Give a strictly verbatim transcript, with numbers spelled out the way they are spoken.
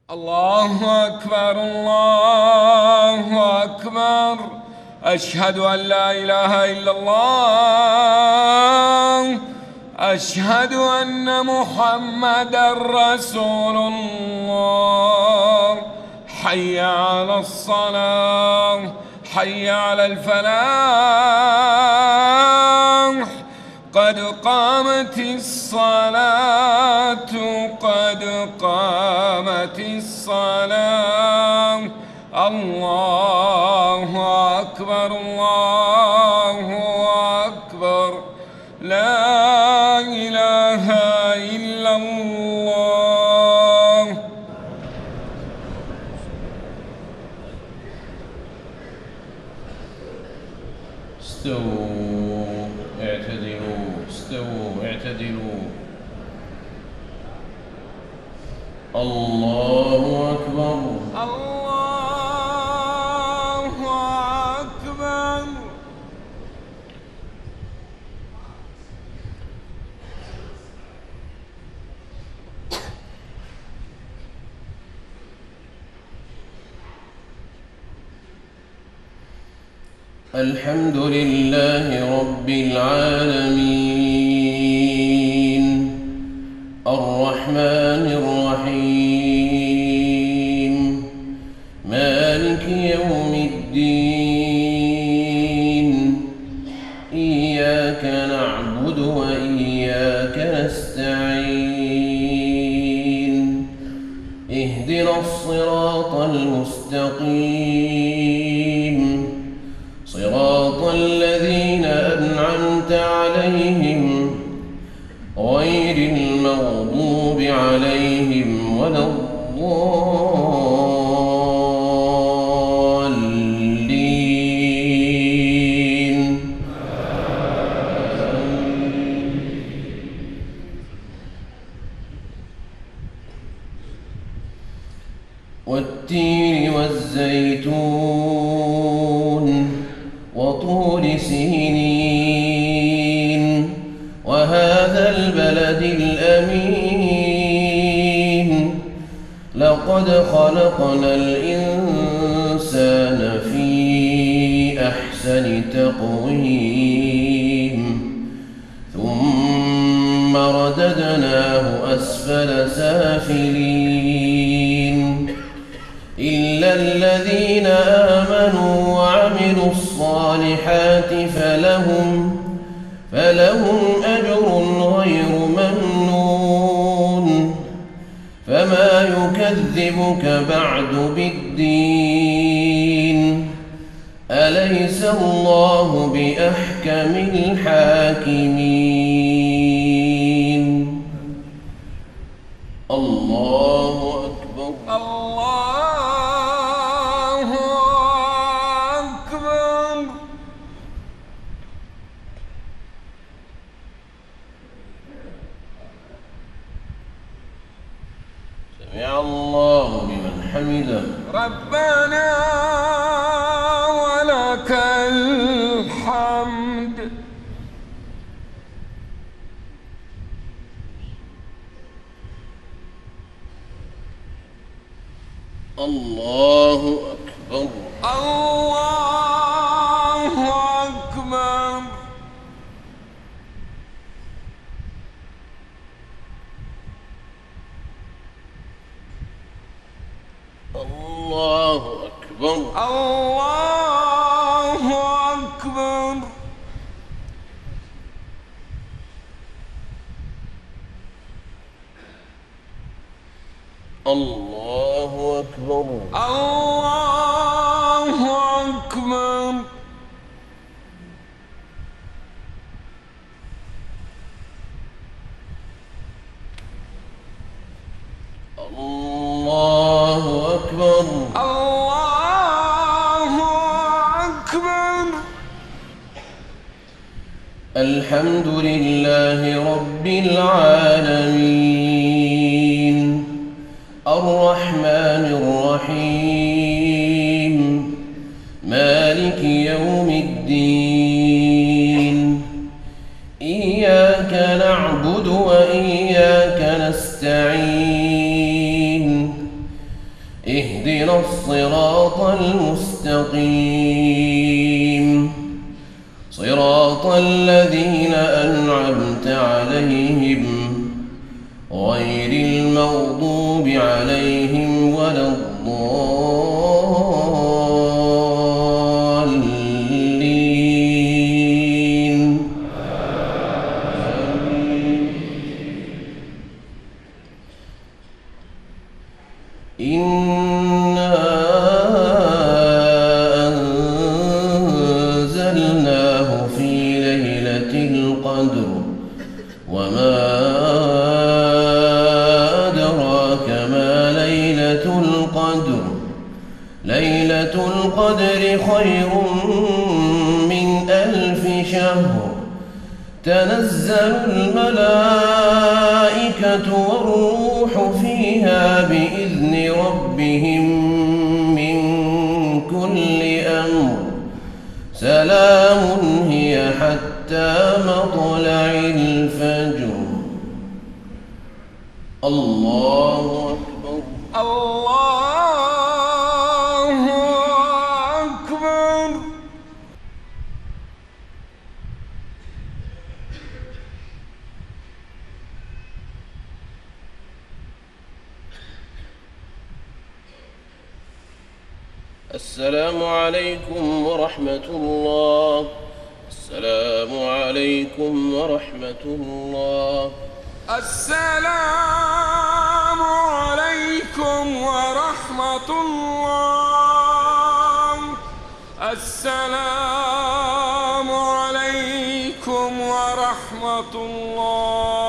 الله أكبر الله أكبر. أشهد أن لا إله إلا الله. أشهد أن محمدًا رسول الله. حي على الصلاة، حي على الفلاح، قد قامت الصلاة، قد قامت الصلاة. الله أكبر الله أكبر. لا إله إلا الله. استووا اعتدلوا استووا اعتدلوا. الله أكبر الله أكبر. الحمد لله رب العالمين، الرحمن الرحيم، مالك يوم الدين. إياك نعبد وإياك نستعين. اهدنا الصراط المستقيم، صراط الذين أنعمت عليهم غير المغضوب عليهم ولا الضالين. والتين والزيتون وطور سينين وهذا البلد الأمين. لقد خلقنا الإنسان في أحسن تقويم، ثم رددناه أسفل سافلين، إلا الذين آمنوا وعملوا الصالحات فلهم فلهم أجر غير ممنون. فما يكذبك بعد بالدين؟ أليس الله بأحكم الحاكمين؟ الله أكبر الله أكبر. سمع الله لمن حمده. ربنا ولك الحمد. الله أكبر الله أكبر. الله أكبر الله أكبر. الله أكبر الله أكبر. الله أكبر الله أكبر. الحمد لله رب العالمين، الرحمن الرحيم، مالك يوم الدين. إياك نعبد وإياك نستعين. اهدنا الصراط المستقيم صراط الذين أنعمت عليهم غير المغضوب عليهم ولا الضالين. إنا أنزلناه في ليلة القدر وما أدراك ما ليلة القدر ليلة القدر خير من ألف شهر تنزل الملائكة والروح فيها بإذن ربهم من كل أمر سلام هي حتى مطلع الفجر. الله أكبر. الله أكبر. السلام عليكم ورحمة الله. السلام عليكم ورحمة الله. السلام عليكم ورحمة الله. السلام عليكم ورحمة الله.